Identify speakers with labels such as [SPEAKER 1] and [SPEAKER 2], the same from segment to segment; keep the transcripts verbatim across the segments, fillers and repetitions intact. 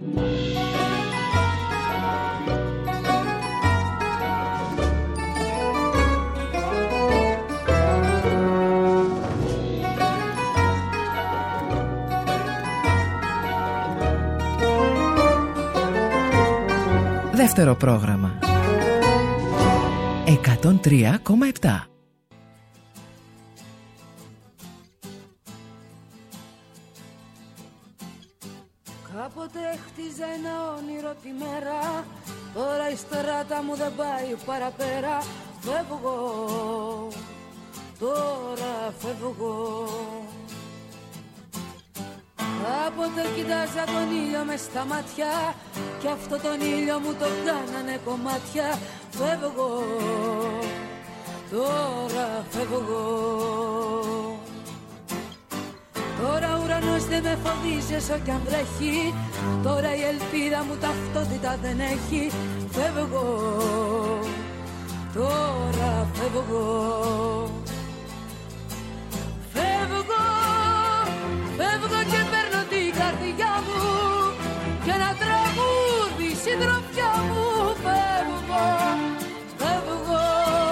[SPEAKER 1] Δεύτερο πρόγραμμα εκατόν τρία κόμμα επτά.
[SPEAKER 2] Κάποτε χτίζα ένα όνειρο τη μέρα, τώρα η στράτα μου δεν πάει παραπέρα. Φεύγω, τώρα φεύγω. Κάποτε κοιτάζα τον ήλιο μες στα μάτια, κι αυτό τον ήλιο μου το κάνανε κομμάτια. Φεύγω, τώρα φεύγω. Τώρα ο ουρανός δεν με φοβίζει όσο κι αν βρέχει, τώρα η ελπίδα μου ταυτότητα δεν έχει. Φεύγω, τώρα φεύγω. Φεύγω, φεύγω και παίρνω την καρδιά μου και ένα τραγούδι συντροφιά μου. Φεύγω, φεύγω,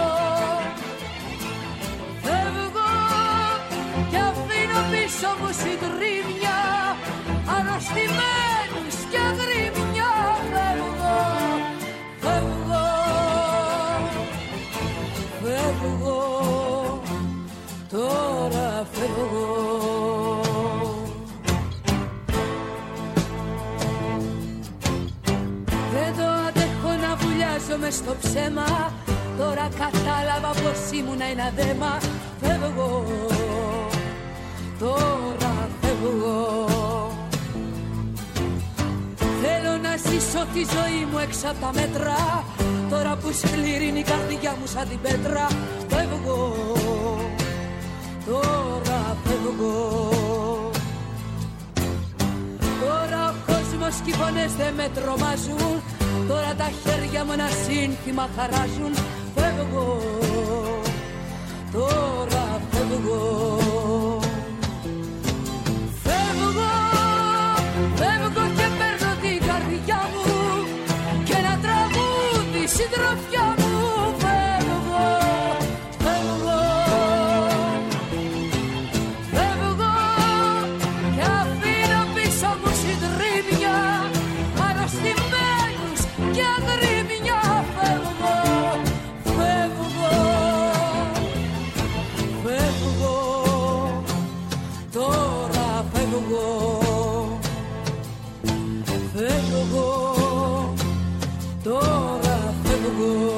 [SPEAKER 2] φεύγω και αφήνω πίσω μου συντρίμμια, αρρωστημένους και αγρίμμια. Φεύγω, φεύγω, φεύγω, τώρα φεύγω. Μες στο ψέμα, τώρα κατάλαβα πως ήμουν ένα δέμα. Φεύγω, τώρα φεύγω. Θέλω να ζήσω τη ζωή μου έξω από τα μέτρα, τώρα που σκληρή είναι η καρδιά μου σαν την πέτρα. Φεύγω, τώρα φεύγω. Τώρα ο κόσμος και οι φωνές δεν με τρομάζουν, τώρα τα χέρια μου ένα σύνθημα χαράζουν. Φεύγω, τώρα φεύγω. Φεύγω, φεύγω και παίρνω την καρδιά μου και ένα τραγούδι συντροφιά μου. Φεύγω, φεύγω, φεύγω και αφήνω πίσω μου συντρίμμια, αρρωστημένους και αγρίμμια. Φεύγω, φεύγω, φεύγω, τώρα φεύγω. Φεύγω, τώρα φεύγω.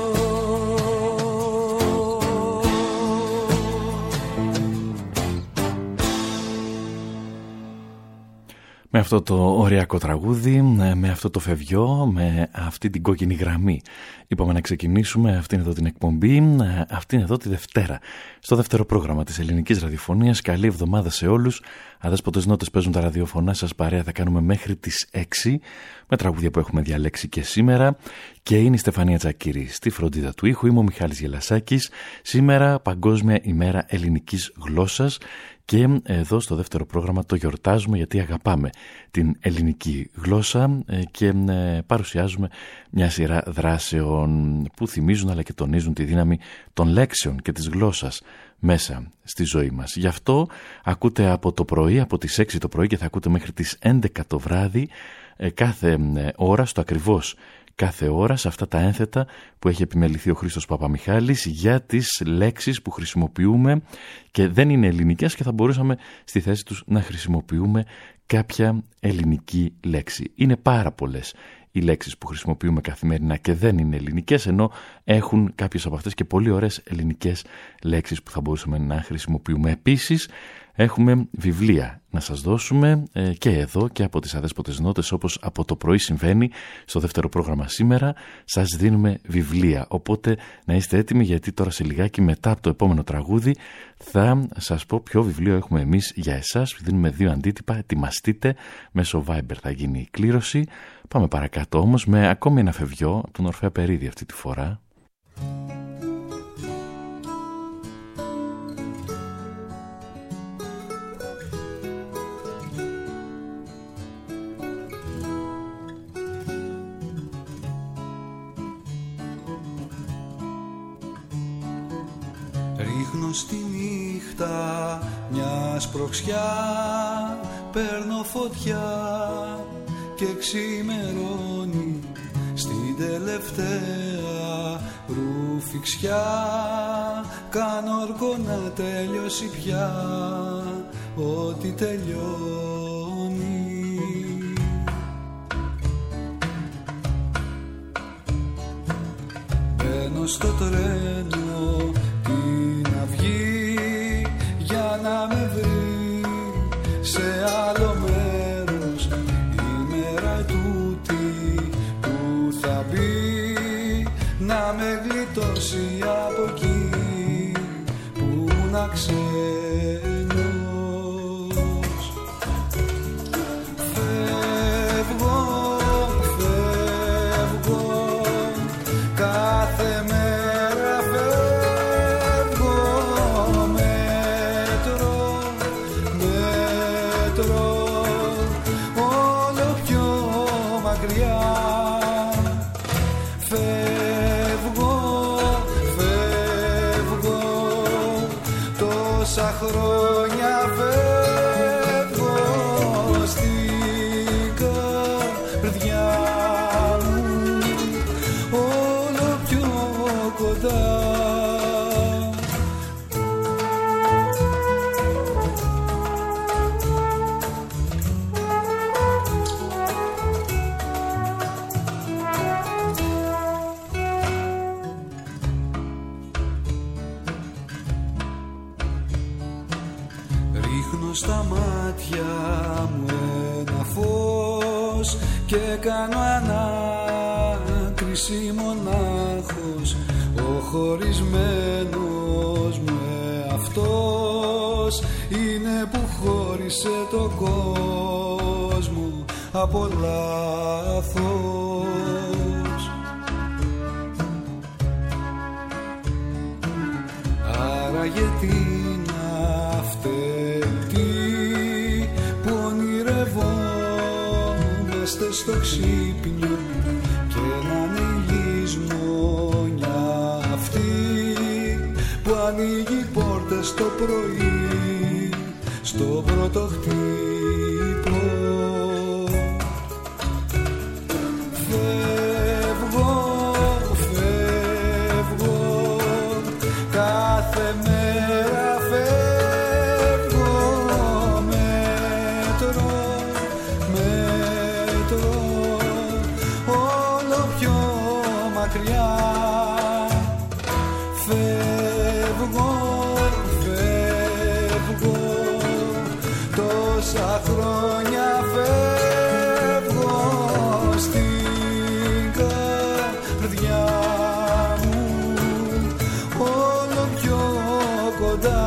[SPEAKER 3] Με αυτό το οριακό τραγούδι, με αυτό το φευγιό, με αυτή την κόκκινη γραμμή, είπαμε να ξεκινήσουμε αυτήν εδώ την εκπομπή, αυτήν εδώ τη Δευτέρα, στο δεύτερο πρόγραμμα της ελληνικής ραδιοφωνίας. Καλή εβδομάδα σε όλους. Αδέσποτες νότες παίζουν τα ραδιοφωνά σας, παρέα θα κάνουμε μέχρι τις έξι, με τραγούδια που έχουμε διαλέξει και σήμερα. Και είναι η Στεφανία Τζακύρη στη φροντίδα του ήχου. Είμαι ο Μιχάλης Γελασάκης. Σήμερα Παγκόσμια ημέρα ελληνικής γλώσσας. Και εδώ στο δεύτερο πρόγραμμα το γιορτάζουμε, γιατί αγαπάμε την ελληνική γλώσσα και παρουσιάζουμε μια σειρά δράσεων που θυμίζουν αλλά και τονίζουν τη δύναμη των λέξεων και της γλώσσας μέσα στη ζωή μας. Γι' αυτό ακούτε από το πρωί, από τις έξι το πρωί και θα ακούτε μέχρι τις έντεκα το βράδυ, κάθε ώρα στο ακριβώς κάθε ώρα σε αυτά τα ένθετα που έχει επιμεληθεί ο Χρήστος Παπαμιχάλης για τις λέξεις που χρησιμοποιούμε και δεν είναι ελληνικές και θα μπορούσαμε στη θέση τους να χρησιμοποιούμε κάποια ελληνική λέξη. Είναι πάρα πολλές οι λέξεις που χρησιμοποιούμε καθημερινά και δεν είναι ελληνικές, ενώ έχουν κάποιες από αυτές και πολύ ωραίες ελληνικές λέξεις που θα μπορούσαμε να χρησιμοποιούμε. Επίσης έχουμε βιβλία να σας δώσουμε ε, και εδώ και από τις αδέσποτες νότες, όπως από το πρωί συμβαίνει στο δεύτερο πρόγραμμα σήμερα. Σας δίνουμε βιβλία, οπότε να είστε έτοιμοι, γιατί τώρα σε λιγάκι μετά από το επόμενο τραγούδι θα σας πω ποιο βιβλίο έχουμε εμείς για εσάς. Δίνουμε δύο αντίτυπα, ετοιμαστείτε, μέσω Viber θα γίνει η κλήρωση. Πάμε παρακάτω όμως με ακόμη ένα φευγιό από τον Ορφέα Περίδη αυτή τη φορά.
[SPEAKER 4] Ρίχνω στη νύχτα μια σπρωξιά, παίρνω φωτιά και ξημερώνει στην τελευταία ρουφιξιά. Κάνω όρκο να τελειώσει πια ό,τι τελειώνει. Μπαίνω στο τρένο την αυγή για να με βρει σε άλλο μέρος η μέρα τούτη που θα μπει, να με γλιτώσει από εκεί που να ξένος. Φεύγω, φεύγω κάθε μέρα, φεύγω μέτρο, μέτρο όλο πιο μακριά. Φεύγω, φεύγω τόσα χρόνια, φεύγω στην καρδιά μου όλο πιο κοντά. Ρίχνω στα μάτια μου ένα φως και κάνω ανάκριση μονάχος. Ο χωρισμένος μου εαυτός είναι που χώρισε τον κόσμο από λάθος. Άρα γιατί να φταίει που ονειρευόμαστε στο ξύπνιο και να είναι η λησμόνια αυτή που ανοίγει πόρτες το πρωί στο πρώτο χτύπο. Φεύγω, φεύγω κάθε μέρα, φεύγω μέτρο, μέτρο όλο πιο μακριά. Φεύγω, φεύγω τόσα χρόνια, φεύγω στην καρδιά μου όλο πιο κοντά.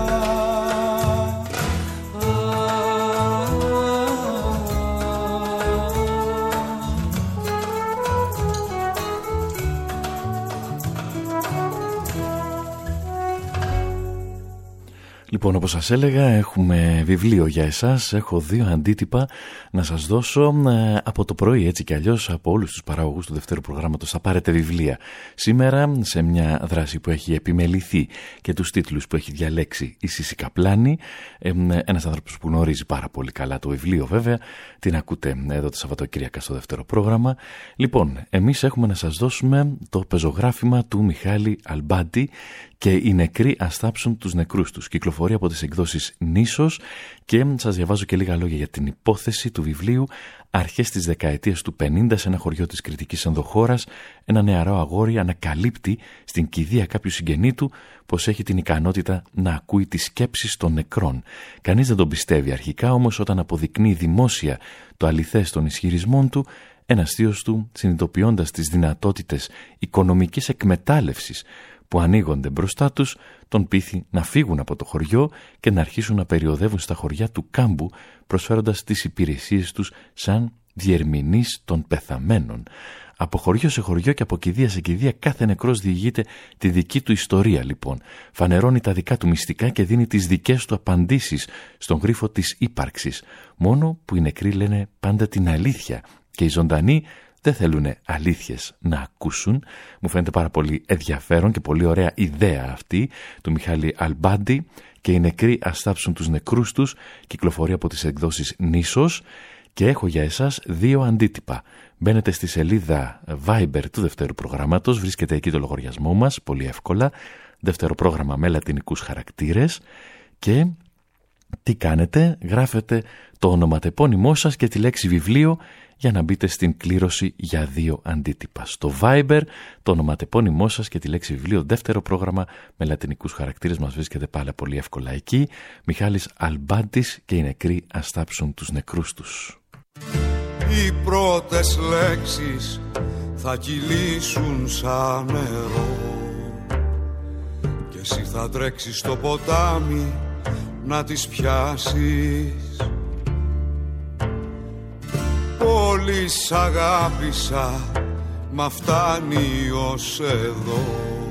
[SPEAKER 3] Λοιπόν, όπως σας έλεγα, έχουμε βιβλίο για εσάς. Έχω δύο αντίτυπα να σας δώσω από το πρωί, έτσι κι αλλιώς από όλους τους παραγωγούς του δευτέρου προγράμματος. Θα πάρετε βιβλία σήμερα σε μια δράση που έχει επιμεληθεί και τους τίτλους που έχει διαλέξει η Σύση Καπλάνη, ένας άνθρωπος που γνωρίζει πάρα πολύ καλά το βιβλίο βέβαια. Την ακούτε εδώ τα Σαββατοκύριακα στο δεύτερο πρόγραμμα. Λοιπόν, εμείς έχουμε να σας δώσουμε το πεζογράφημα του Μιχάλη Αλμπάντη και «Οι νεκροί ας θάψουν τους νεκρούς τους». Κυκλοφορεί από τις εκδόσεις Νήσος και σας διαβάζω και λίγα λόγια για την υπόθεση του βιβλίου. Αρχές της δεκαετίας του πενήντα, σε ένα χωριό της Κρητικής Ενδοχώρας, ένα νεαρό αγόρι ανακαλύπτει στην κηδεία κάποιου συγγενή του πως έχει την ικανότητα να ακούει τις σκέψεις των νεκρών. Κανείς δεν τον πιστεύει αρχικά, όμως όταν αποδεικνύει δημόσια το αληθές των ισχυρισμών του, ένας θείος του, συνειδητοποιώντας τις δυνατότητες οικονομικής εκμετάλλευσης που ανοίγονται μπροστά τους, τον πείθει να φύγουν από το χωριό και να αρχίσουν να περιοδεύουν στα χωριά του κάμπου, προσφέροντας τις υπηρεσίες τους σαν διερμηνείς των πεθαμένων. Από χωριό σε χωριό και από κηδεία σε κηδεία, κάθε νεκρός διηγείται τη δική του ιστορία λοιπόν. Φανερώνει τα δικά του μυστικά και δίνει τις δικές του απαντήσεις στον γρίφο της ύπαρξης. Μόνο που οι νεκροί λένε πάντα την αλήθεια και οι ζωντανοί δεν θέλουν αλήθειες να ακούσουν. Μου φαίνεται πάρα πολύ ενδιαφέρον και πολύ ωραία ιδέα αυτή του Μιχάλη Αλμπάντη, και οι νεκροί ας θάψουν τους νεκρούς τους. Κυκλοφορεί από τις εκδόσεις Νήσος και έχω για εσάς δύο αντίτυπα. Μπαίνετε στη σελίδα Viber του δεύτερου προγράμματος, βρίσκεται εκεί το λογαριασμό μας, πολύ εύκολα, δεύτερο πρόγραμμα με λατινικούς χαρακτήρες, και τι κάνετε? Γράφετε το ονοματεπώνυμό σας και τη λέξη βιβλίο για να μπείτε στην κλήρωση για δύο αντίτυπα. Στο Viber το ονοματεπώνυμό σας και τη λέξη βιβλίο, δεύτερο πρόγραμμα με λατινικούς χαρακτήρες, μας βρίσκεται πάλι πολύ εύκολα εκεί. Μιχάλης Αλμπάντης και οι νεκροί ας θάψουν τους νεκρούς τους.
[SPEAKER 4] Οι πρώτες λέξεις θα κυλήσουν σαν νερό και εσύ θα τρέξεις στο ποτάμι να τις πιάσεις. Πολύ σ' αγάπησα, μα φτάνει ως εδώ.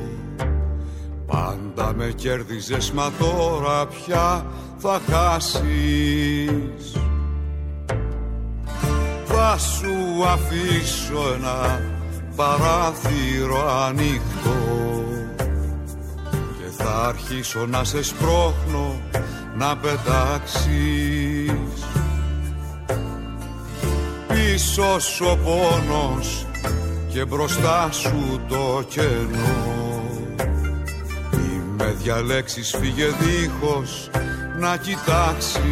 [SPEAKER 4] Πάντα με κέρδιζες, μα τώρα πια θα χάσεις. Θα σου αφήσω ένα παράθυρο ανοιχτό και θα αρχίσω να σε σπρώχνω να πετάξεις. Πίσω σου ο πόνος και μπροστά σου το κενό. Μη με διαλέξεις, φύγε δίχως να κοιτάξεις.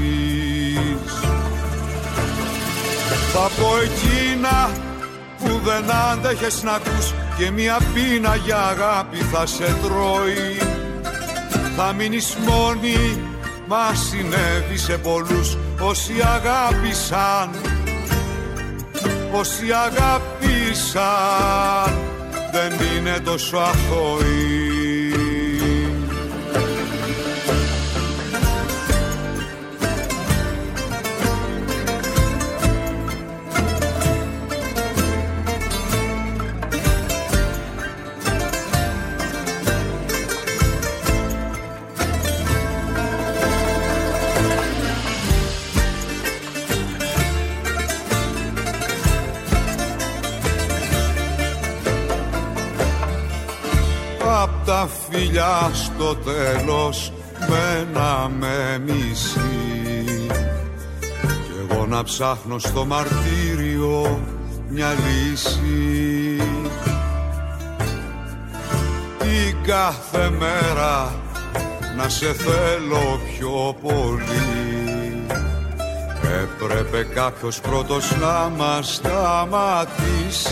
[SPEAKER 4] Θα πω εκείνα που δεν άντεχες να ακούς και μια πείνα για αγάπη θα σε τρώει. Θα μείνεις μόνη, μα συνέβη σε πολλούς όσοι αγάπησαν. Όσοι αγάπησαν δεν είναι τόσο αθώοι. Απ' τα φιλιά στο τέλος μένα με μισεί κι εγώ να ψάχνω στο μαρτύριο μια λύση. Την κάθε μέρα να σε θέλω πιο πολύ, έπρεπε κάποιος πρώτος να μας σταματήσει.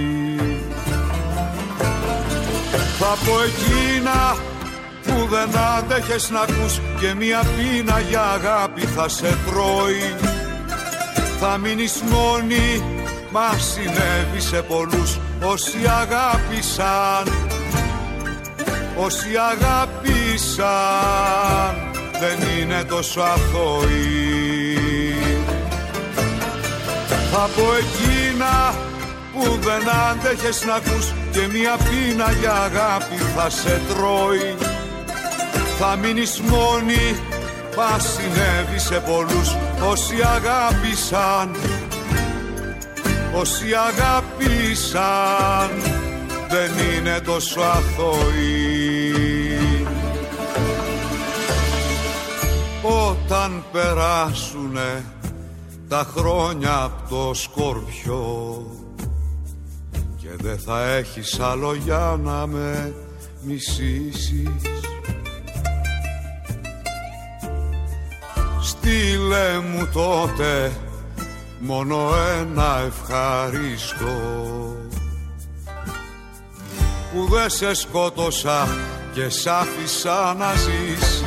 [SPEAKER 4] Θα πω εκείνα που δεν άντεχες να ακούς και μια πείνα για αγάπη θα σε τρώει. Θα μείνεις μόνη, μα συνέβη σε πολλούς όσοι αγάπησαν. Όσοι αγάπησαν δεν είναι τόσο αθώοι. Θα πω εκείνα που δεν άντεχες να ακούς και μια πείνα για αγάπη θα σε τρώει. Θα μείνεις μόνη, μα συνέβη σε πολλούς όσοι αγάπησαν. Όσοι αγάπησαν δεν είναι τόσο αθώοι. Όταν περάσουνε τα χρόνια απ' το σκορπιό και δεν θα έχεις άλλο για να με μισήσεις, στείλε μου τότε μόνο ένα ευχαριστώ που δεν σε σκότωσα και σ' άφησα να ζήσεις.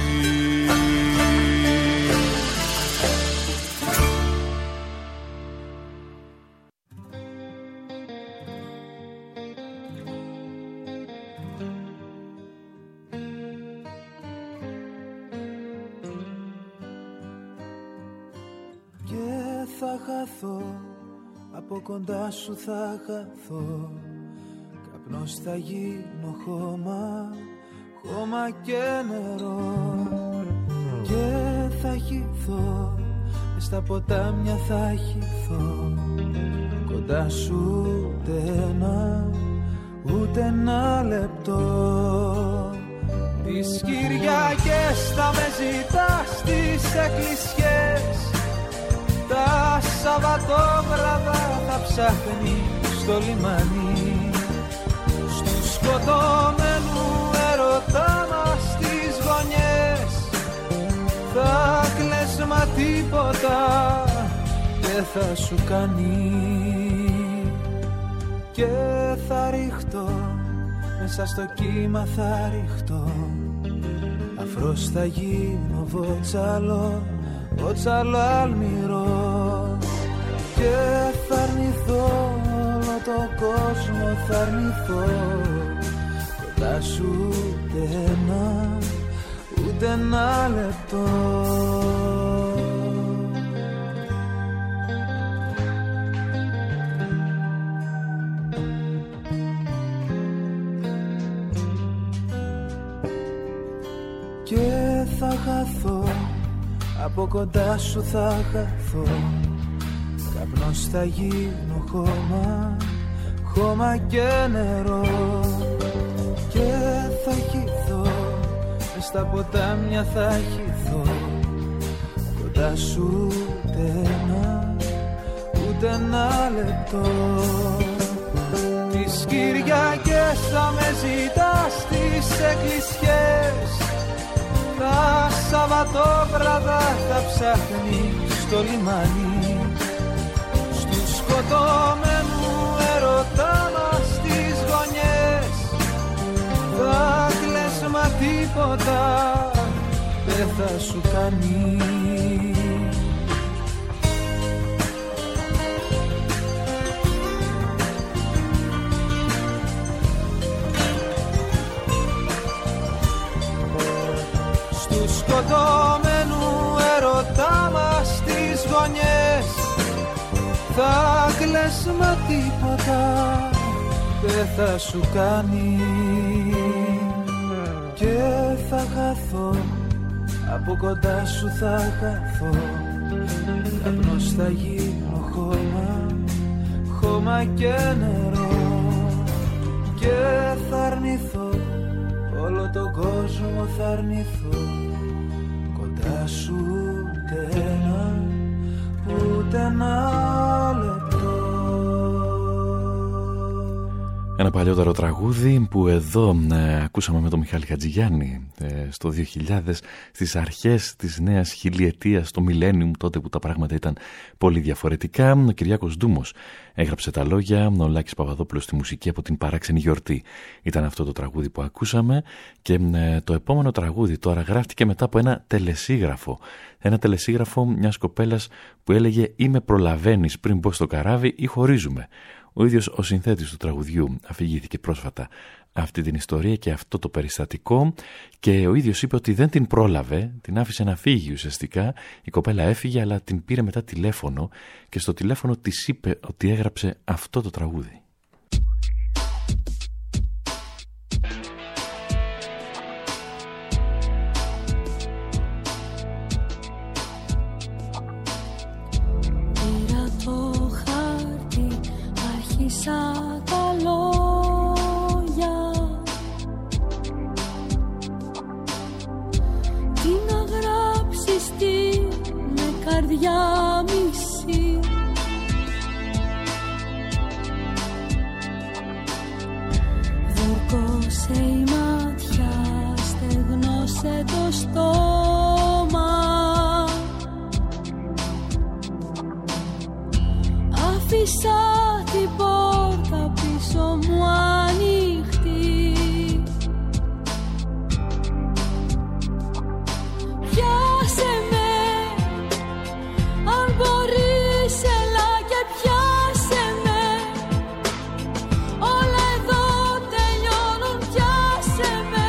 [SPEAKER 5] Από κοντά σου θα χαθώ, καπνός θα γίνω χώμα, χώμα και νερό. Και θα χυθώ, μες στα ποτάμια θα χυθώ, κοντά σου ούτε ένα, ούτε ένα λεπτό. Τις Κυριακές θα με ζητάς στις εκκλησιές, τα Σαββατόβραδα θα ψάχνει στο λιμάνι, στους σκοτωμένου ερωτά μας τις γωνιές. Θα κλαις μα τίποτα δεν θα σου κάνει, και θα ρίχτω μέσα στο κύμα, θα ρίχτω αφρός, θα γίνω βότσαλο, βότσαλο αλμυρό, και θα αρνηθώ όλο το κόσμο, θα αρνηθώ κοντά σου ούτε ένα, ούτε ένα λεπτό. Και θα χαθώ, από κοντά σου θα χαθώ, καπνός θα γίνω χώμα, χώμα και νερό, και θα χυθώ μες στα ποτάμια, θα χυθώ κοντά σου ούτε ένα, ούτε ένα λεπτό. Τις Κυριακές θα με ζητάς στις εκκλησιές, τα Σαββατόβραδα θα ψάχνει στο λιμάνι, στους σκοτωμένου ερωτά μας τις γωνιές. Θα κλαις μα τίποτα δεν θα σου κάνει, σκοτωμένου ερωτά μας τις γωνιές. Θα κλαις μα τίποτα δεν θα σου κάνει, και θα χαθώ, από κοντά σου θα χαθώ, καπνός θα γίνω χώμα, χώμα και νερό, και θα αρνηθώ όλο τον κόσμο, θα αρνηθώ κοντά σου ούτε ένα, ούτε ένα λεπτό.
[SPEAKER 3] Ένα παλιότερο τραγούδι που εδώ ε, ακούσαμε με τον Μιχάλη Χατζηγιάννη ε, στο δύο χιλιάδες, στις αρχές της νέας χιλιετίας, το Millennium, τότε που τα πράγματα ήταν πολύ διαφορετικά. Ο Κυριάκος Ντούμος έγραψε τα λόγια, ο Λάκης Παπαδόπουλος στη μουσική από την Παράξενη Γιορτή. Ήταν αυτό το τραγούδι που ακούσαμε, και ε, το επόμενο τραγούδι τώρα γράφτηκε μετά από ένα τελεσίγραφο. Ένα τελεσίγραφο μιας κοπέλας που έλεγε «Ή με προλαβαίνεις πριν μπω στο καράβι ή χωρίζουμε». Ο ίδιος ο συνθέτης του τραγουδιού αφηγήθηκε πρόσφατα αυτή την ιστορία και αυτό το περιστατικό, και ο ίδιος είπε ότι δεν την πρόλαβε, την άφησε να φύγει ουσιαστικά. Η κοπέλα έφυγε, αλλά την πήρε μετά τηλέφωνο και στο τηλέφωνο της είπε ότι έγραψε αυτό το τραγούδι.
[SPEAKER 2] Σαν τα λόγια, τι να γράψεις, τι με καρδιά μισή, δορκώσε η μάτια, στεγνώσε το στόμα, άφησα την πόρτα πίσω μου ανοιχτή, πιάσε με, αν μπορείς έλα και πιάσε με, όλα εδώ τελειώνουν, πιάσε με,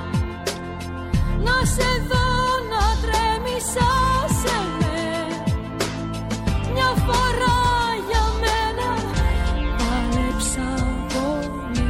[SPEAKER 2] να σε δω να τρέμεις, άσε με, μια φορά για μένα. Πάλεψα πολύ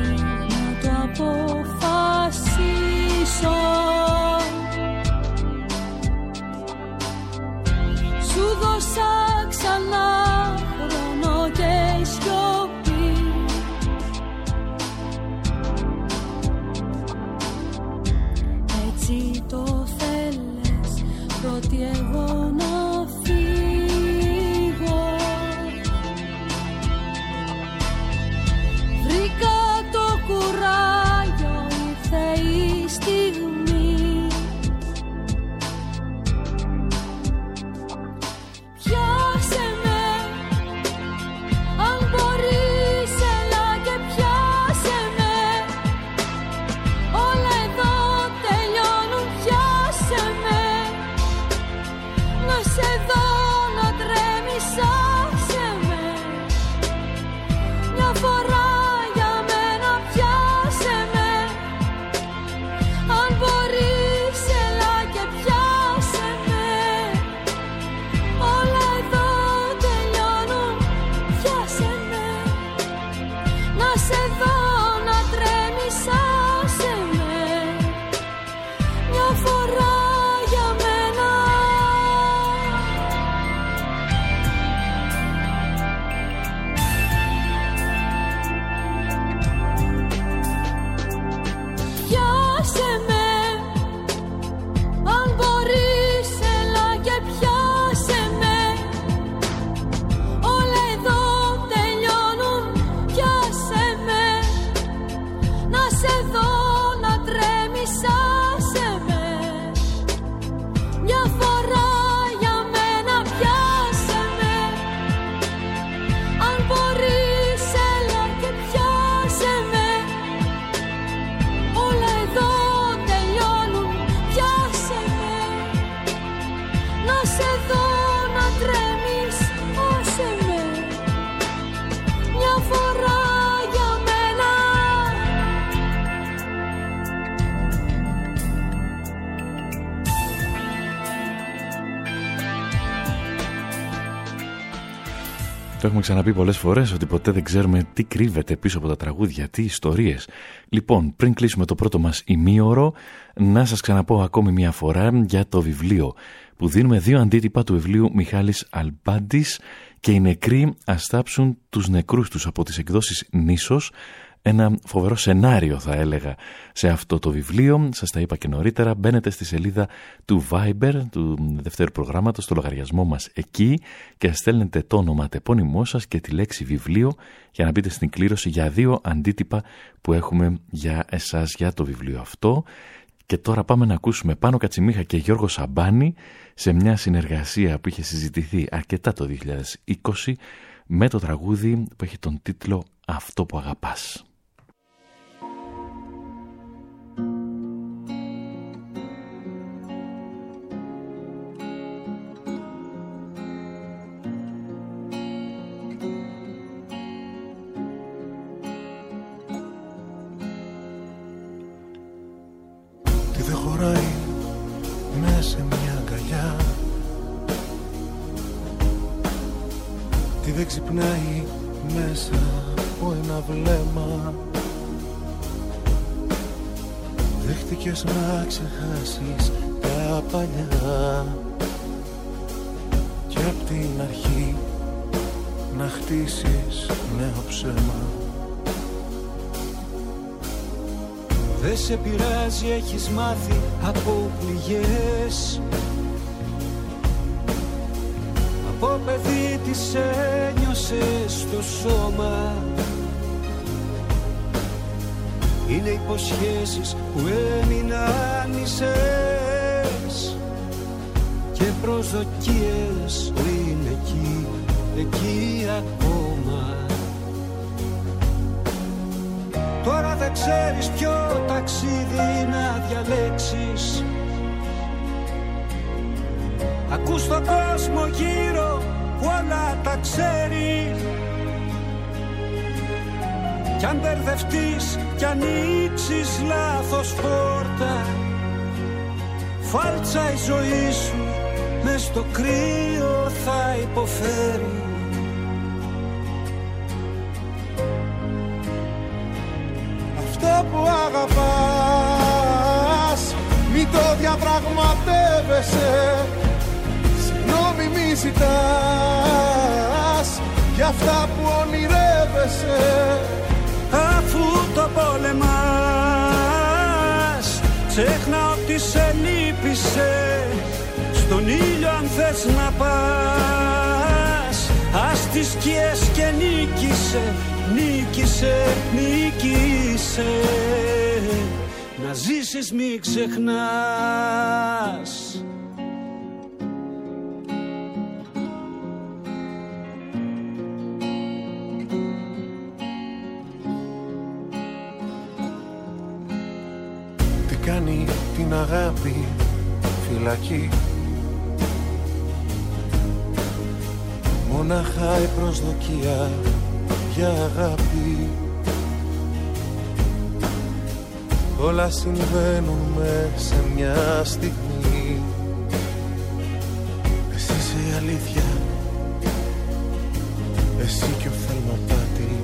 [SPEAKER 3] Το έχουμε ξαναπεί πολλές φορές ότι ποτέ δεν ξέρουμε τι κρύβεται πίσω από τα τραγούδια, τι ιστορίες. Λοιπόν, πριν κλείσουμε το πρώτο μας ημίωρο, να σας ξαναπώ ακόμη μια φορά για το βιβλίο που δίνουμε δύο αντίτυπα του βιβλίου Μιχάλης Αλμπάντης και οι νεκροί ας θάψουν τους νεκρούς τους από τις εκδόσεις Νήσος. Ένα φοβερό σενάριο θα έλεγα σε αυτό το βιβλίο. Σας τα είπα και νωρίτερα. Μπαίνετε στη σελίδα του Viber του δευτέρου προγράμματος, στο λογαριασμό μας εκεί, και στέλνετε το όνομα, τεπώνυμό σας και τη λέξη βιβλίο για να μπείτε στην κλήρωση για δύο αντίτυπα που έχουμε για εσάς για το βιβλίο αυτό. Και τώρα πάμε να ακούσουμε Πάνο Κατσιμίχα και Γιώργο Σαμπάνη σε μια συνεργασία που είχε συζητηθεί αρκετά το δύο χιλιάδες είκοσι με το τραγούδι που έχει τον τίτλο «Αυτό που αγαπάς».
[SPEAKER 5] Τι δεν χωράει μέσα σε μια αγκαλιά, τι δεν ξυπνάει μέσα από ένα βλέμμα. Δέχτηκες να ξεχάσεις τα παλιά και απ' την αρχή να χτίσεις νέο ψέμα.
[SPEAKER 6] Δε σε πειράζει, έχεις μάθει από πληγές. Από παιδί τις ένιωσες στο σώμα. Είναι υποσχέσεις που έμειναν μισές και προσδοκίες που είναι εκεί, εκεί ακόμα. Τώρα δεν ξέρεις ποιο ταξίδι να διαλέξεις. Ακούς τον κόσμο γύρω που όλα τα ξέρει. Κι αν μπερδευτείς κι ανοίξεις λάθος πόρτα, φάλτσα η ζωή σου μες στο κρύο θα υποφέρει.
[SPEAKER 5] Αυτό που αγαπάς μη το διαπραγματεύεσαι. Συγγνώμη μη ζητάς για αυτά που ονειρεύεσαι.
[SPEAKER 6] Αφού το πολεμάς, ξέχνα ότι σε λύπησε. Στον ήλιο αν θες να πας, ας τις σκιές και νίκησε. Νίκησε, νίκησε. Να ζήσεις μη ξεχνάς.
[SPEAKER 5] Τι κάνει την αγάπη φυλακή, μονάχα η προσδοκία για αγάπη. Όλα συμβαίνουν μες σε μια στιγμή. Εσύ είσαι η αλήθεια, εσύ κι ο Θελμαπάτη.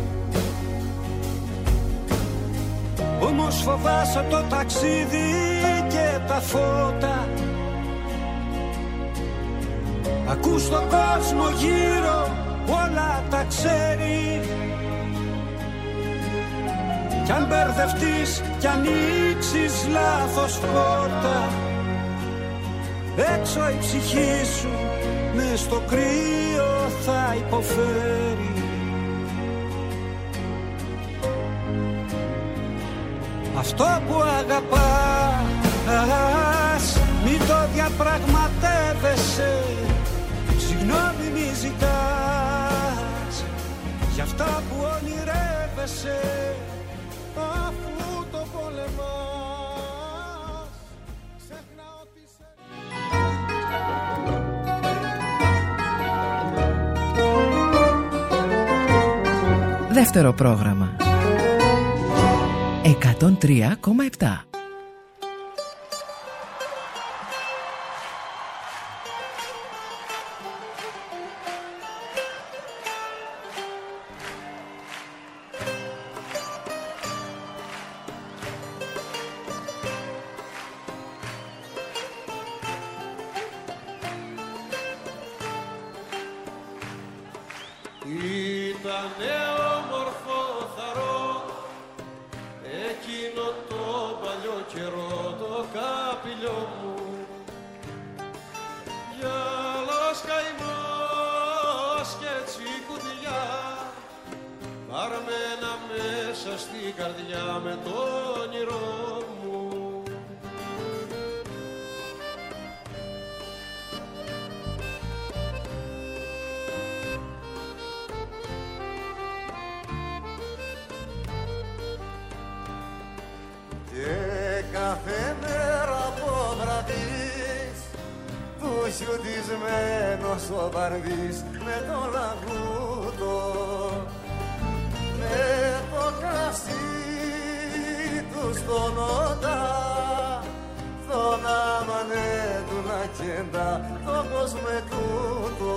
[SPEAKER 6] Όμως φοβάσαι το ταξίδι και τα φώτα. Ακούς τον κόσμο γύρω, όλα τα ξέρει. Κι αν μπερδευτείς κι ανοίξεις λάθος πόρτα, έξω η ψυχή σου μες στο κρύο θα υποφέρει. Αυτό που αγαπάς μη το διαπραγματεύεσαι. Συγγνώμη μη ζητάς για αυτά που ονειρεύεσαι.
[SPEAKER 5] Αφού το πολεμάς, ξέχνα ότι σε...
[SPEAKER 1] Δεύτερο πρόγραμμα εκατόν τρία κόμμα επτά.
[SPEAKER 7] πανέομορφο θαρώ, εκείνο το παλιό καιρό το καπηλιό μου. Γυαλός καημός και τσικουδιά, παρμένα μέσα στη καρδιά με το όνειρό μου.
[SPEAKER 8] Και κάθε μέρα από βραδείς, του σιωτισμένος ο βαρδής με το λαγούτο, με το κρασί του στον όντα, στον άμανε του να κέντα το κόσμο τούτο.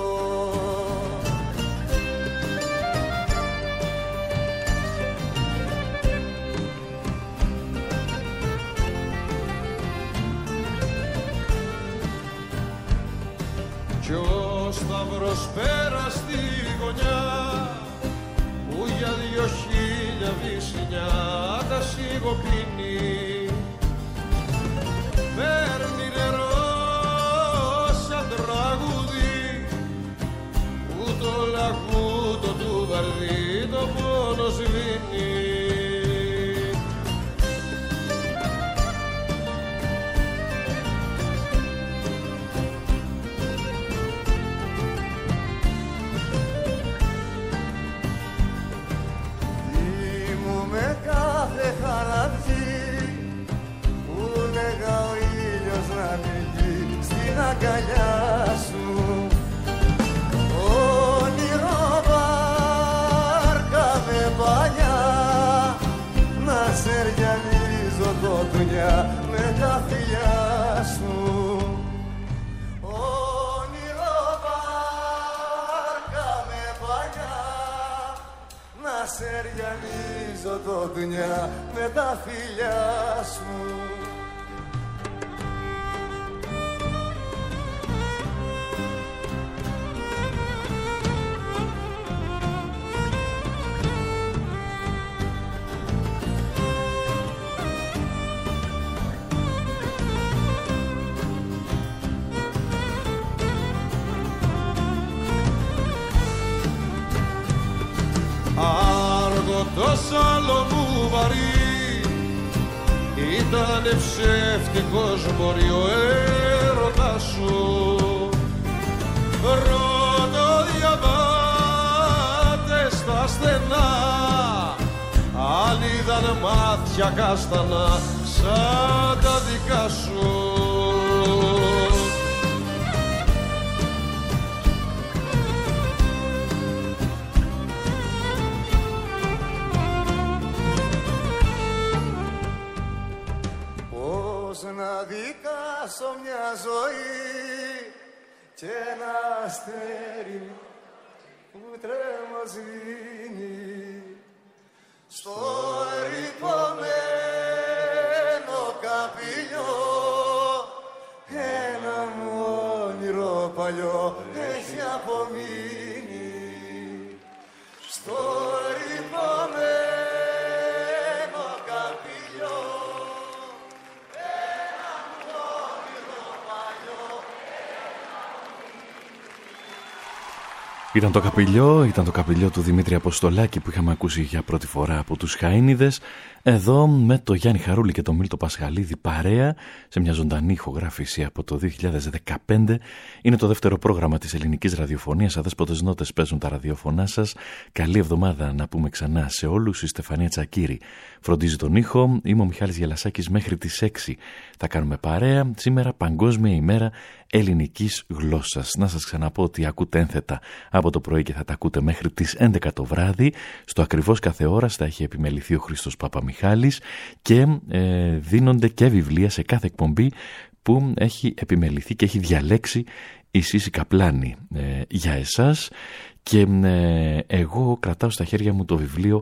[SPEAKER 7] Κι ο σταυρός πέρα στη γωνιά, που για δυο χίλια βυσσινιά τα σιγοπίνει, παίρνει νερό σαν τραγούδι, που το λαγούτο του βαρδί το πόνο σβήνει.
[SPEAKER 8] Αγκαλιά σου όνειρο βάρκα με παλιά, να σε ριανίζω το δουλειά με τα φιλιά σου. Όνειρο βάρκα με παλιά, να σε ριανίζω το δουλειά με τα φιλιά σου.
[SPEAKER 7] Άργο το Σαλομού βαρύ, ήτανε ψεύτικος μπορεί ο έρωτας σου. Ρωτώ διαβάτες στα στενά, άλλοι είδαν μάτια κάστανα σαν τα δικά σου.
[SPEAKER 8] Να δικάσω μια ζωή και ένα αστέρι που τρέμω σβήνει στο ερειπωμένο καπηλιό, ένα μου όνειρο παλιό έχει απομείνει στο ερειπωμένο καπηλιό.
[SPEAKER 3] Ήταν το καπηλιό, ήταν το καπηλιό του Δημήτρη Αποστολάκη που είχαμε ακούσει για πρώτη φορά από τους Χαΐνιδες, εδώ με το Γιάννη Χαρούλη και το Μίλτο Πασχαλίδη παρέα σε μια ζωντανή ηχογράφηση από το δύο χιλιάδες δεκαπέντε. Είναι το δεύτερο πρόγραμμα της ελληνικής ραδιοφωνίας. Αδέσποτες νότες παίζουν τα ραδιοφωνά σας. Καλή εβδομάδα να πούμε ξανά σε όλους. Η Στεφανία Τσακύρη φροντίζει τον ήχο. Είμαι ο Μιχάλης Γελασάκης μέχρι τις έξι. Θα κάνουμε παρέα. Σήμερα Παγκόσμια ημέρα ελληνικής γλώσσας. Να σας ξαναπώ ότι ακούτε ένθετα από το πρωί και θα τα ακούτε μέχρι τις έντεκα το βράδυ. Στο ακριβώς κάθε ώρα θα έχει επιμεληθεί ο Χρήστος Παπαμιχάλης και ε, δίνονται και βιβλία σε κάθε εκπομπή που έχει επιμεληθεί και έχει διαλέξει η Σύση Καπλάνη ε, για εσάς. Και ε, εγώ κρατάω στα χέρια μου το βιβλίο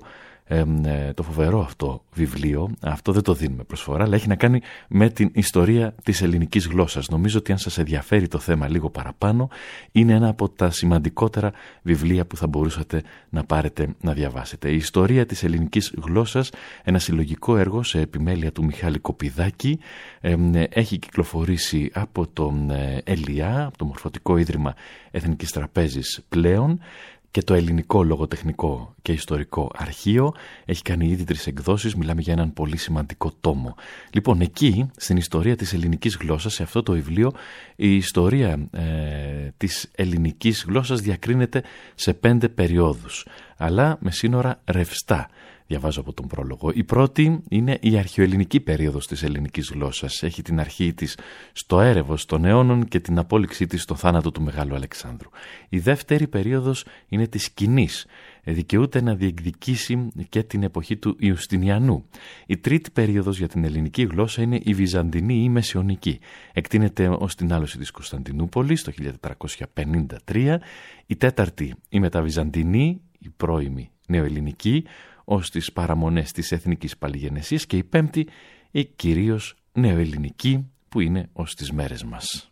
[SPEAKER 3] ε, ε, το φοβερό αυτό βιβλίο. Αυτό δεν το δίνουμε προσφορά, αλλά έχει να κάνει με την ιστορία της ελληνικής γλώσσας. Νομίζω ότι αν σας ενδιαφέρει το θέμα λίγο παραπάνω, είναι ένα από τα σημαντικότερα βιβλία που θα μπορούσατε να πάρετε να διαβάσετε. Η ιστορία της ελληνικής γλώσσας, ένα συλλογικό έργο σε επιμέλεια του Μιχάλη Κοπηδάκη, ε, ε, έχει κυκλοφορήσει από τον ε, ΕΛΙΑ, από το Μορφωτικό Ίδρυμα Εθνικής Τραπέζης πλέον, και το Ελληνικό Λογοτεχνικό και Ιστορικό Αρχείο. Έχει κάνει ήδη τρεις εκδόσεις, μιλάμε για έναν πολύ σημαντικό τόμο. Λοιπόν, εκεί, στην ιστορία της ελληνικής γλώσσας, σε αυτό το βιβλίο, η ιστορία ε, της ελληνικής γλώσσας διακρίνεται σε πέντε περιόδους, αλλά με σύνορα ρευστά. Διαβάζω από τον πρόλογο. Η πρώτη είναι η αρχαιοελληνική περίοδος της ελληνικής γλώσσας. Έχει την αρχή της στο έρευος των αιώνων και την απόλυξή της στο θάνατο του Μεγάλου Αλεξάνδρου. Η δεύτερη περίοδος είναι της σκηνής. Δικαιούται να διεκδικήσει και την εποχή του Ιουστινιανού. Η τρίτη περίοδος για την ελληνική γλώσσα είναι η Βυζαντινή ή Μεσαιωνική. Εκτείνεται ως την άλωση της Κωνσταντινούπολης το χίλια τετρακόσια πενήντα τρία. Η τέταρτη η Μεταβυζαντινή, η πρώιμη νεοελληνική, ως τις παραμονές της εθνικής παλιγενεσίας, και η πέμπτη η κυρίως νεοελληνική, που είναι ως τις μέρες μας.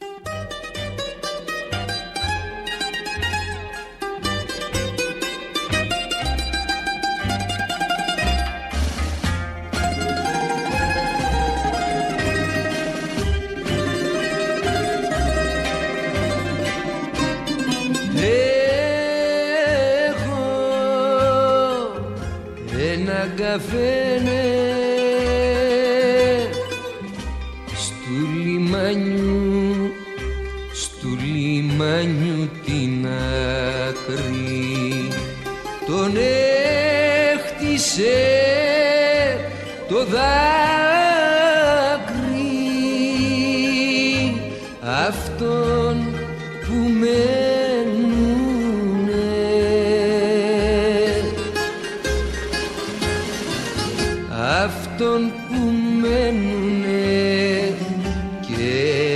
[SPEAKER 9] Καφένε στου λιμάνιου, στου λιμάνιου την άκρη, τον έχτισε το δάκρυ, αυτόν που αυτόν που μένουνε και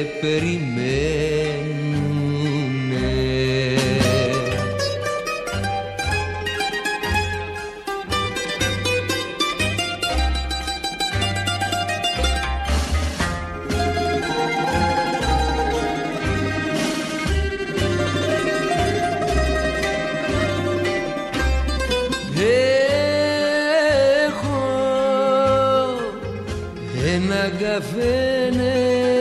[SPEAKER 9] περιμένουνε. Καφένε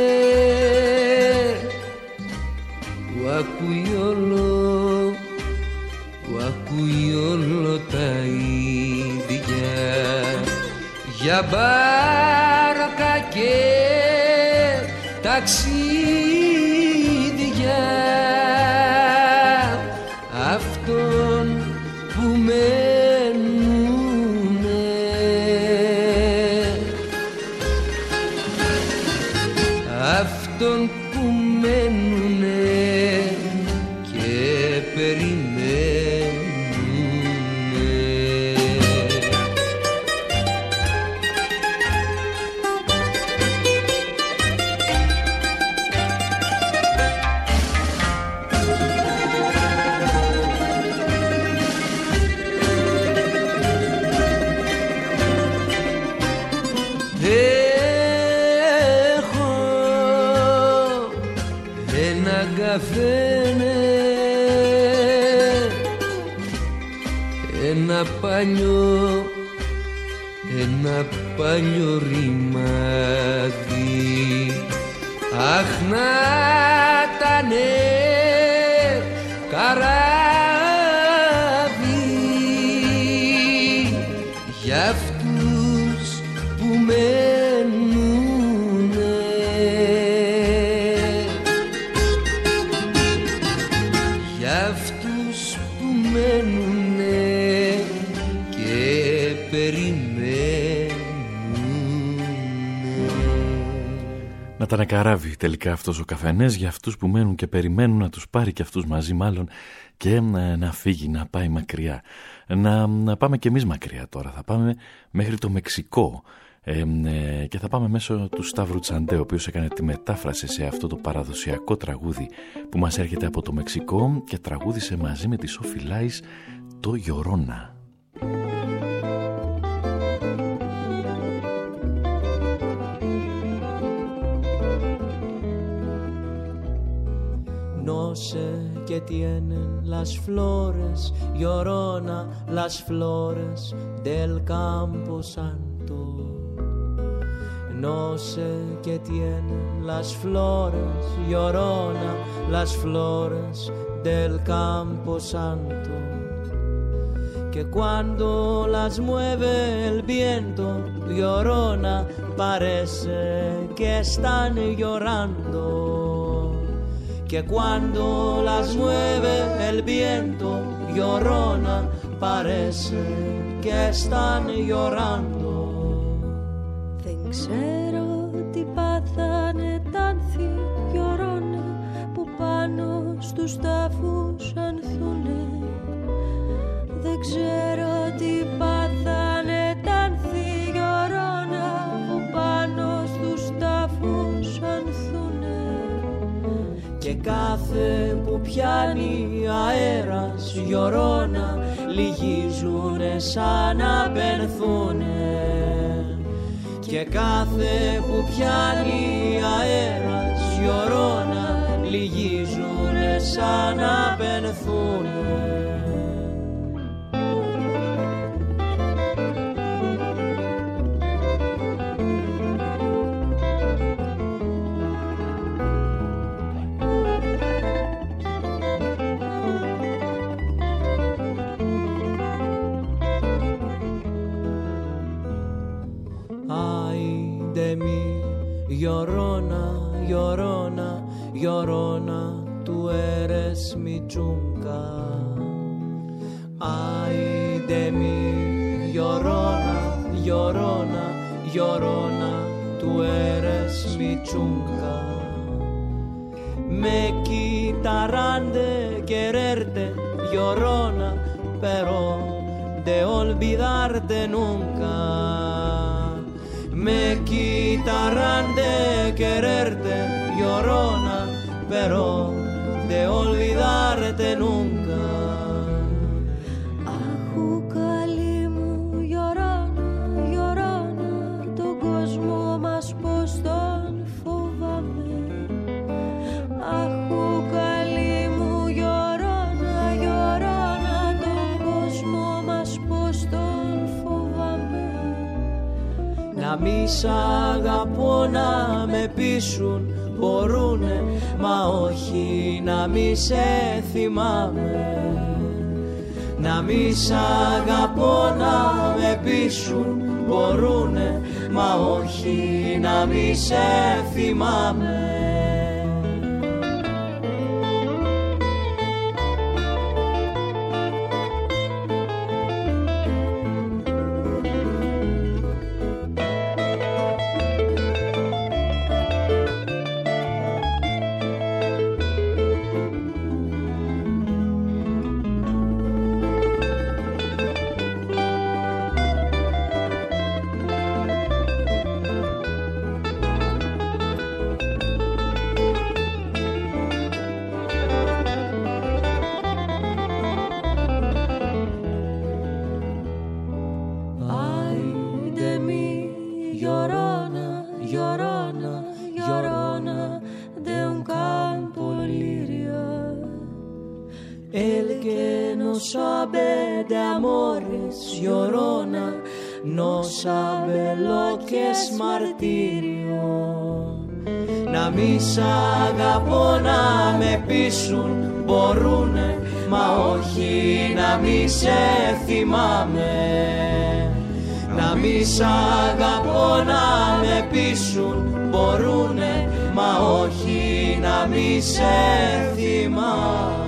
[SPEAKER 9] που ακούει όλο, που ακούει όλο τα ίδια, για μπάρκα και ταξίδια, αυτόν που μένουνε, αυτόν που μένουνε και περιμένουνε. Καφένε, ένα παλιό, ένα παλιό ρημάδι, αχ να ήτανε καράβι, για αυτούς που μένουνε, αυτούς που μένουνε και περιμένουνε.
[SPEAKER 3] Να ήταν καράβι τελικά αυτός ο καφενές για αυτούς που μένουν και περιμένουν, να τους πάρει και αυτούς μαζί μάλλον και να, να φύγει, να πάει μακριά. Να, να πάμε και εμείς μακριά τώρα, θα πάμε μέχρι το Μεξικό. Ε, ε, και θα πάμε μέσω του Σταύρου Τσαντέ, ο οποίος έκανε τη μετάφραση σε αυτό το παραδοσιακό τραγούδι που μας έρχεται από το Μεξικό και τραγούδισε μαζί με τη Σόφι Λάις το Llorona.
[SPEAKER 10] que tienen las flores, Llorona, las flores del Campo Santo. No sé qué tienen las flores, Llorona, las flores del Campo Santo, que cuando las mueve el viento, Llorona, parece que están llorando. Que cuando las mueve el viento, Llorona, parece que están llorando.
[SPEAKER 2] Δεν ξέρω τι πάθανε τ' άνθη, Llorona, που πάνω στους τάφους ανθούνε. Δεν ξέρω τι πάθανε τ' άνθη, Llorona, που πάνω στους τάφους ανθούνε.
[SPEAKER 10] Και κάθε που πιάνει αέρας, Llorona, λυγίζουνε σαν να πενθούνε. Και κάθε που πιάνει αέρας, Llorona, λυγίζουνε σαν να πενθούνε. Llorona, Llorona, Llorona, tú eres mi chunga. Ay de mí, Llorona, Llorona, Llorona, tú eres mi chunga. Me quitarán de quererte, Llorona, pero de olvidarte nunca. Me quitarán de quererte, Llorona, pero de olvidarte nunca.
[SPEAKER 2] Αχού καλή μου Llorona, Llorona, τον κόσμο μας πως τον φοβάμαι. Αχού καλή μου Llorona, Llorona, τον κόσμο μας πως τον φοβάμαι.
[SPEAKER 10] Να μη σ' αγαπώ, να με πείσουν μπορούνε, μα όχι να μη σε θυμάμαι. Να μη σ' αγαπώ, να με πείσουν μπορούνε, μα όχι να μη σε θυμάμαι. Llorona, no sabe lo que es martirio. Να μη σ' αγαπώ, να με πείσουν μπορούνε, μα όχι να μη σε θυμάμαι. Να μη σ' αγαπώ, να με πείσουν μπορούνε, μα όχι να μη σε θυμάμαι.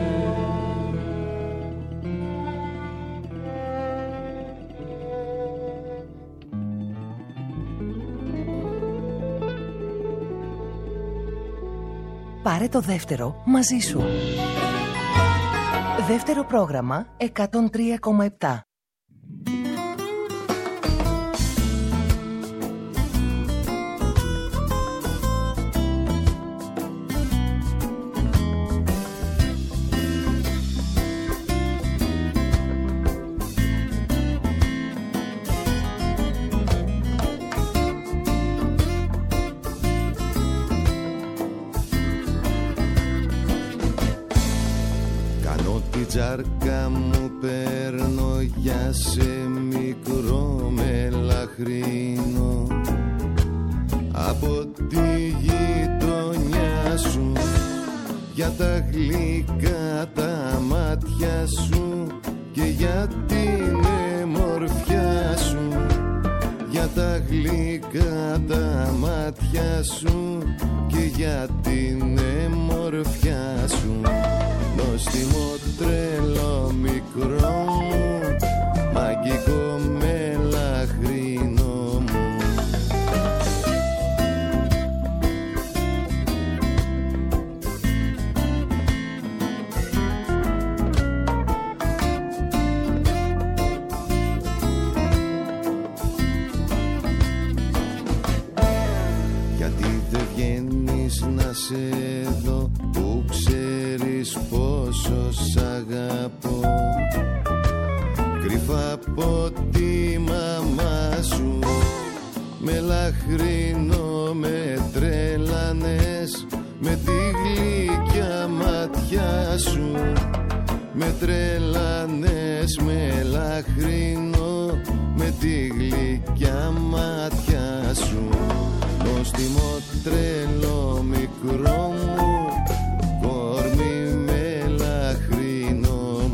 [SPEAKER 1] Πάρε το δεύτερο μαζί σου. Δεύτερο πρόγραμμα εκατόν τρία κόμμα επτά.
[SPEAKER 11] βάρκα μου παίρνω για σε μικρό μελαχρίνο από τη γειτονιά σου, για τα γλυκά τα μάτια σου και για την εμορφιά σου, για τα γλυκά τα μάτια σου και για την εμορφιά σου. Νόστιμο τρελό μικρό μου, μαγικό μελαχρίνο μου. Γιατί δεν βγαίνεις να σε δω, που ξέρεις πόσο σ' αγαπώ, κρυφά από τη μαμά σου. Μελαχρίνο με τρέλανες με τη γλυκιά ματιά σου, με τρέλανες μελαχρίνο με τη γλυκιά ματιά σου. Νόστιμο τρελό μικρό μου, κορμί μελαχρίνο μου.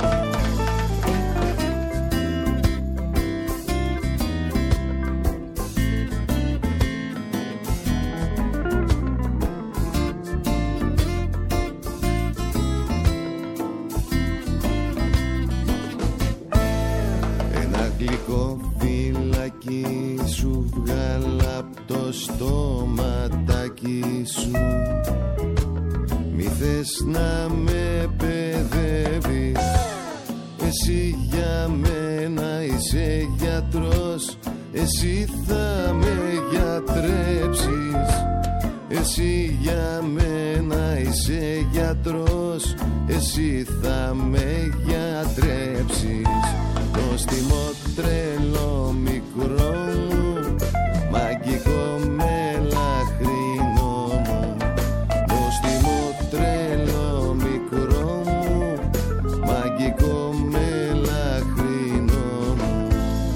[SPEAKER 11] Ένα γλυκό φυλάκι σου βγάλα απ' το στόματάκι σου. Μη θες να με παιδεύεις, εσύ για μένα είσαι γιατρός, εσύ θα με γιατρέψεις. Εσύ για μένα είσαι γιατρός, εσύ θα με γιατρέψεις. Νόστιμο τρελό μικρό μου, μαγικό μελαχρίνο μου. Νόστιμο τρελό μικρό μου, μαγικό μελαχρίνο μου.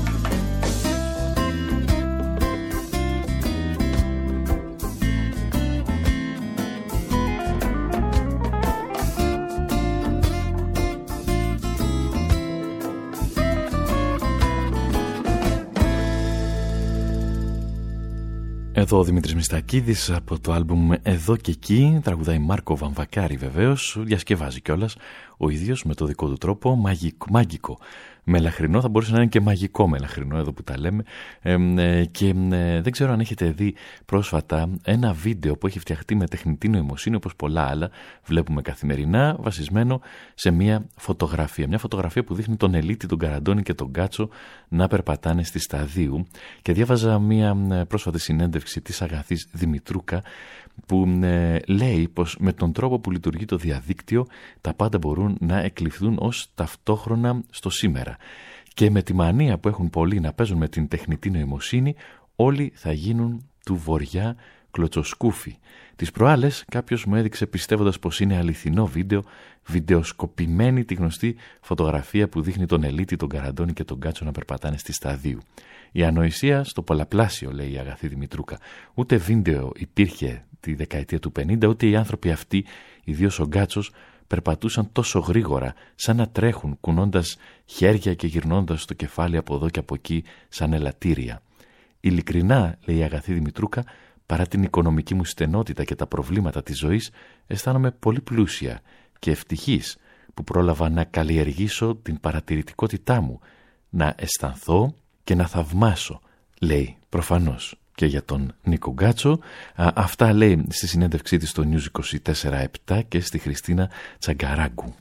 [SPEAKER 3] Εδώ ο Δημήτρης Μιστακίδης από το άλμπουμ Εδώ και Εκεί, τραγουδάει Μάρκο Βαμβακάρη βεβαίως, διασκευάζει κιόλας ο ίδιος με το δικό του τρόπο, μαγικό, μαγικό. Μελαχρινό, θα μπορούσε να είναι και μαγικό μελαχρινό εδώ που τα λέμε. Ε, ε, και ε, δεν ξέρω αν έχετε δει πρόσφατα ένα βίντεο που έχει φτιαχτεί με τεχνητή νοημοσύνη, όπως πολλά άλλα βλέπουμε καθημερινά, βασισμένο σε μια φωτογραφία. Μια φωτογραφία που δείχνει τον Ελίτη, τον Καραντώνη και τον Κάτσο να περπατάνε στη Σταδίου. Και διάβαζα μια πρόσφατη συνέντευξη της Αγαθής Δημητρούκα, που ε, λέει πως με τον τρόπο που λειτουργεί το διαδίκτυο τα πάντα μπορούν να εκλειφθούν ως ταυτόχρονα στο σήμερα. Και με τη μανία που έχουν πολλοί να παίζουν με την τεχνητή νοημοσύνη, όλοι θα γίνουν του βοριά κλωτσοσκούφι. Τις προάλλες κάποιος μου έδειξε, πιστεύοντας πως είναι αληθινό βίντεο, βιντεοσκοπημένη τη γνωστή φωτογραφία που δείχνει τον Ελίτη, τον Καραντώνη και τον Κάτσο να περπατάνε στη Σταδίου. Η ανοησία στο πολλαπλάσιο, λέει η Αγαθή Δημητρούκα. Ούτε βίντεο υπήρχε τη δεκαετία του πενήντα, ούτε οι άνθρωποι αυτοί, ιδίως ο Γκάτσος, περπατούσαν τόσο γρήγορα, σαν να τρέχουν, κουνώντας χέρια και γυρνώντας το κεφάλι από εδώ και από εκεί, σαν ελαττήρια. Ειλικρινά, λέει η Αγαθή Δημητρούκα, παρά την οικονομική μου στενότητα και τα προβλήματα της ζωής, αισθάνομαι πολύ πλούσια και ευτυχής που πρόλαβα να καλλιεργήσω την παρατηρητικότητά μου, να αισθανθώ και να θαυμάσω, λέει προφανώς και για τον Νίκο Γκάτσο. Α, αυτά λέει στη συνέντευξή της στο News είκοσι τέσσερα επτά και στη Χριστίνα Τσαγκαράγκου.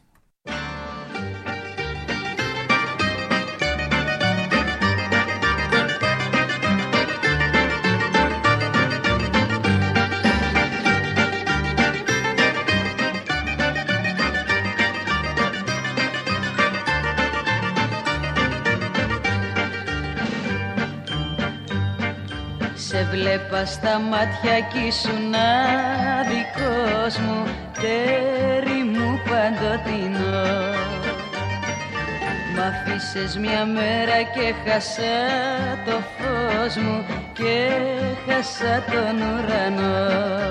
[SPEAKER 12] Σε βλέπα στα μάτια κι ήσουν αδικός μου, τέρι μου παντοτινό. Μ' αφήσες μια μέρα και χάσα το φως μου και χάσα τον ουρανό.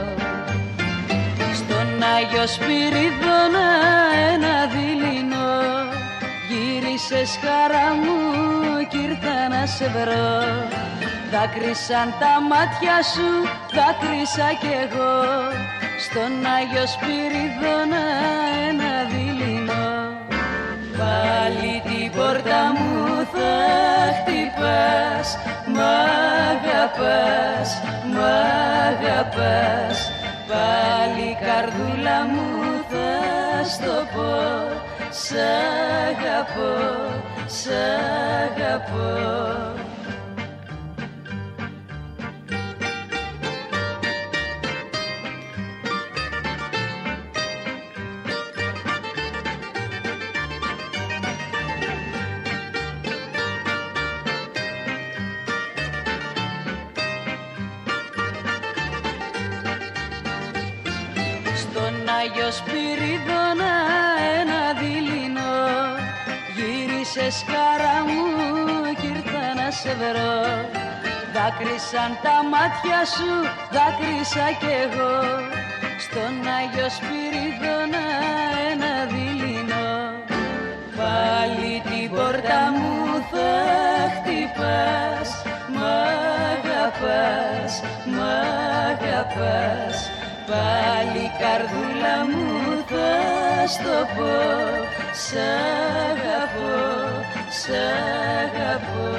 [SPEAKER 12] Στον Άγιο Σπυρίδωνα ένα δειλινό γύρισες χαρά μου κι ήρθα να σε βρω. Δάκρυσαν τα μάτια σου, δάκρυσα κι εγώ. Στον Άγιο Σπυρίδωνα ένα δειλινό. Πάλι την πόρτα μου θα χτυπάς, μ' αγαπάς, μ' αγαπάς. Πάλι καρδούλα μου θα στο πω, σ' αγαπώ, σ' αγαπώ.
[SPEAKER 2] Άγιο Σπυρίδωνα ένα δειλινό γύρισες χαρά μου κι ήρθα να σε βρω. Δάκρυσαν τα μάτια σου, δάκρυσα κι εγώ. Στον Άγιο Σπυρίδωνα ένα δειλινό. Πάλι την πόρτα μου θα χτυπάς, μ' αγαπάς, μ' αγαπάς. Πάλι καρδούλα μου θα στο πω, σ' αγαπώ, σ' αγαπώ.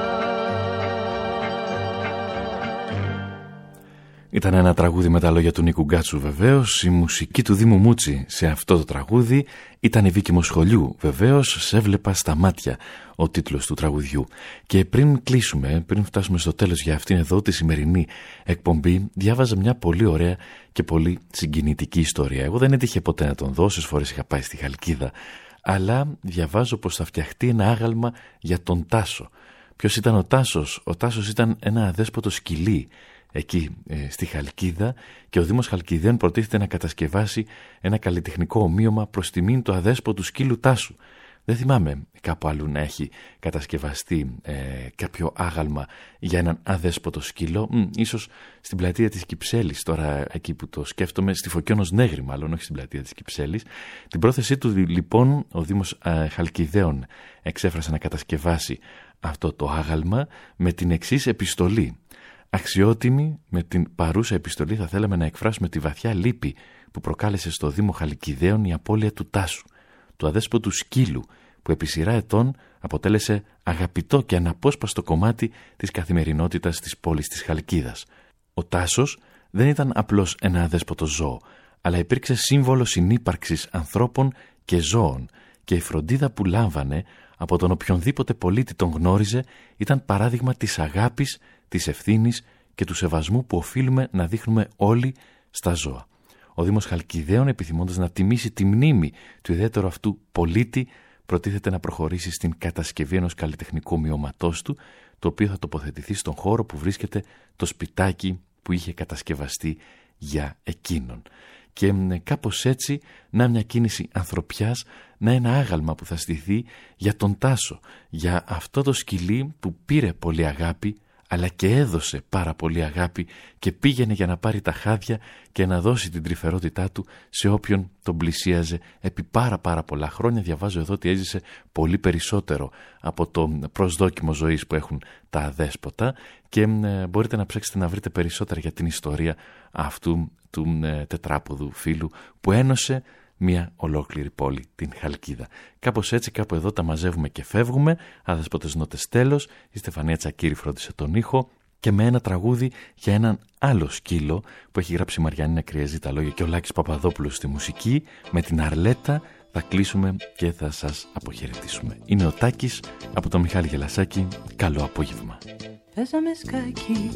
[SPEAKER 3] Ήταν ένα τραγούδι με τα λόγια του Νίκου Γκάτσου βεβαίως. Η μουσική του Δήμου Μούτσι σε αυτό το τραγούδι ήταν η Βίκη Μοσχολιού. Βεβαίως, «Σε έβλεπα στα μάτια» ο τίτλος του τραγουδιού. Και πριν κλείσουμε, πριν φτάσουμε στο τέλος για αυτήν εδώ τη σημερινή εκπομπή, διάβαζα μια πολύ ωραία και πολύ συγκινητική ιστορία. Εγώ δεν έτυχε ποτέ να τον δω, όσες φορές είχα πάει στη Χαλκίδα, αλλά διαβάζω πως θα φτιαχτεί ένα άγαλμα για τον Τάσο. Ποιος ήταν ο Τάσος? Ο Τάσος ήταν ένα αδέσποτο σκυλί εκεί ε, στη Χαλκίδα, και ο Δήμος Χαλκιδαίων προτίθεται να κατασκευάσει ένα καλλιτεχνικό ομοίωμα προς τιμήν του αδέσποτου σκύλου Τάσου. Δεν θυμάμαι κάπου αλλού να έχει κατασκευαστεί ε, κάποιο άγαλμα για έναν αδέσποτο σκύλο. Μ, ίσως στην πλατεία της Κυψέλης, τώρα εκεί που το σκέφτομαι, στη Φωκιώνος Νέγρη μάλλον, όχι στην πλατεία της Κυψέλης. Την πρόθεσή του λοιπόν ο Δήμος ε, Χαλκιδαίων εξέφρασε να κατασκευάσει αυτό το άγαλμα με την εξής επιστολή. Αξιότιμη, με την παρούσα επιστολή θα θέλαμε να εκφράσουμε τη βαθιά λύπη που προκάλεσε στο Δήμο Χαλκιδαίων η απώλεια του Τάσου, του αδέσποτου σκύλου, που επί σειρά ετών αποτέλεσε αγαπητό και αναπόσπαστο κομμάτι της καθημερινότητας της πόλης της Χαλκίδας. Ο Τάσος δεν ήταν απλώς ένα αδέσποτο ζώο, αλλά υπήρξε σύμβολο συνύπαρξης ανθρώπων και ζώων, και η φροντίδα που λάμβανε από τον οποιονδήποτε πολίτη τον γνώριζε ήταν παράδειγμα της αγάπης, της ευθύνης και του σεβασμού που οφείλουμε να δείχνουμε όλοι στα ζώα. Ο Δήμος Χαλκιδαίων, επιθυμώντας να τιμήσει τη μνήμη του ιδιαίτερου αυτού πολίτη, προτίθεται να προχωρήσει στην κατασκευή ενός καλλιτεχνικού ομοιώματός του, το οποίο θα τοποθετηθεί στον χώρο που βρίσκεται το σπιτάκι που είχε κατασκευαστεί για εκείνον. Και κάπως έτσι, να μια κίνηση ανθρωπιάς, να ένα άγαλμα που θα στηθεί για τον Τάσο, για αυτό το σκυλί που πήρε πολύ αγάπη, αλλά και έδωσε πάρα πολύ αγάπη και πήγαινε για να πάρει τα χάδια και να δώσει την τρυφερότητά του σε όποιον τον πλησίαζε επί πάρα πάρα πολλά χρόνια. Διαβάζω εδώ ότι έζησε πολύ περισσότερο από το προσδόκιμο ζωής που έχουν τα αδέσποτα, και ε, μπορείτε να ψάξετε να βρείτε περισσότερα για την ιστορία αυτού του ε, τετράποδου φίλου που ένωσε μια ολόκληρη πόλη, την Χαλκίδα. Κάπως έτσι, κάπου εδώ τα μαζεύουμε και φεύγουμε. Αδέσποτες νότες τέλος. Η Στεφανία Τσακύρη φρόντισε τον ήχο, και με ένα τραγούδι για έναν άλλο σκύλο που έχει γράψει η Μαριανίνα Κρυεζή τα λόγια και ο Λάκης Παπαδόπουλος στη μουσική, με την Αρλέτα θα κλείσουμε και θα σας αποχαιρετήσουμε. Είναι ο Τάκης από το Μιχάλη Γελασάκη. Καλό απόγευμα.
[SPEAKER 10] Παίζαμε σκάκι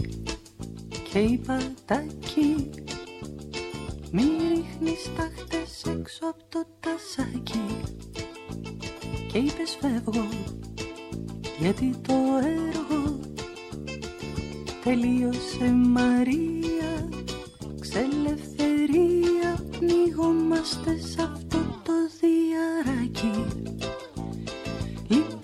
[SPEAKER 10] και είπα Τάκη, μη ρίχνεις τάχτες έξω από το τασάκι. Και είπες φεύγω, γιατί το έργο τελείωσε Μαρία. Ξελευθερία, πνιγόμαστε σε αυτό το διαράκι.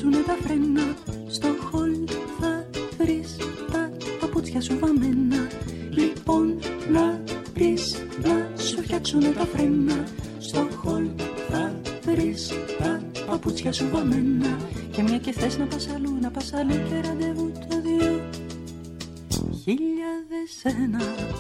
[SPEAKER 10] φτιάξουνε τα φρένα. Στο χολ θα βρεις τα παπούτσια σου βαμμένα. Λοιπόν να βρεις να σου φτιάξουνε τα φρένα. Στο χολ θα βρεις τα παπούτσια σου βαμμένα. Και μια και θες να πας αλλού, να πας αλλού και ραντεβού το δύο χιλιάδες ένα.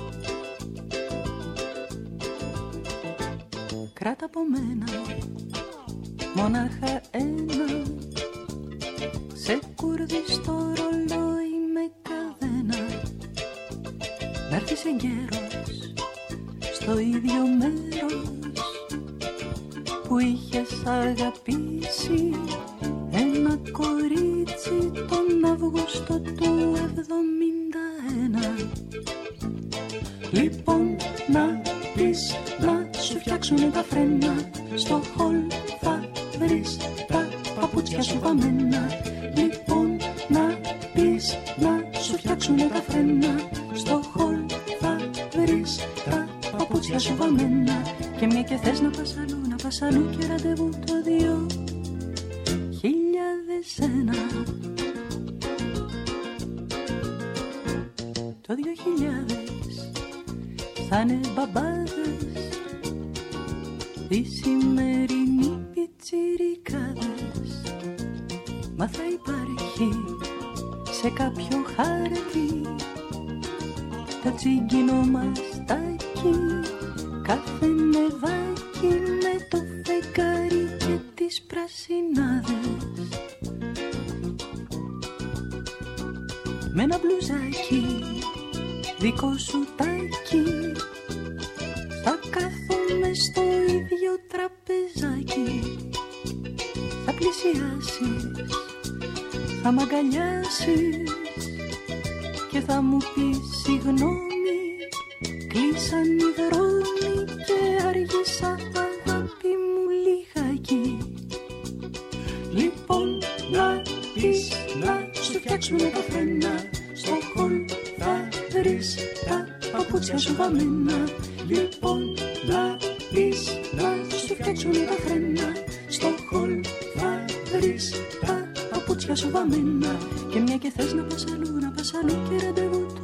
[SPEAKER 10] Κράτα από μένα μονάχα ένα. Σε κουρδί στο ρολόι με καδένα. Να έρθεις εγκαίρος στο ίδιο μέρος που είχες αγαπήσει ένα κορίτσι τον Αύγουστο του εβδομήντα ένα. Λοιπόν να πεις να σου φτιάξουνε τα φρένα. Στο χολ θα βρεις τα παπούτσια σου βαμμένα. Λοιπόν να πεις να σου φτιάξουνε τα φρένα. Στο χολ θα βρεις τα παπούτσια σου βαμμένα. Και μια και θες να πας αλλού, να πας αλλού και ραντεβού το δύο χιλιάδες ένα. Το δύο χιλιάδες θα είναι μπαμπάδες, οι σημερινοί πιτσιρικάδες. Μα θα υπάρχει σε κάποιο χάρτη το τσίγκινο μαστάκι, κάθε νεδάκι με το φεγγάρι και τις πρασινάδες. Με ένα μπλουζάκι δικό σου τάκι θα κάθομαι στο ίδιο τραπεζάκι. Θα πλησιάσεις, θα μ' αγκαλιάσεις και θα μου πεις συγγνώμη, κλείσαν οι δρόμοι και άργησα αγάπη μου λιγάκι. Λοιπόν να πεις να σου φτιάξουνε τα φρένα. Στο χολ θα βρεις τα παπούτσια σου βαμμένα. Λοιπόν να πεις να σου φτιάξουνε τα φρένα. Στο χολ θα βρεις τα παπούτσια σου βαμμένα. Και μια και θες να πας αλλού, να πας αλλού και ραντεβού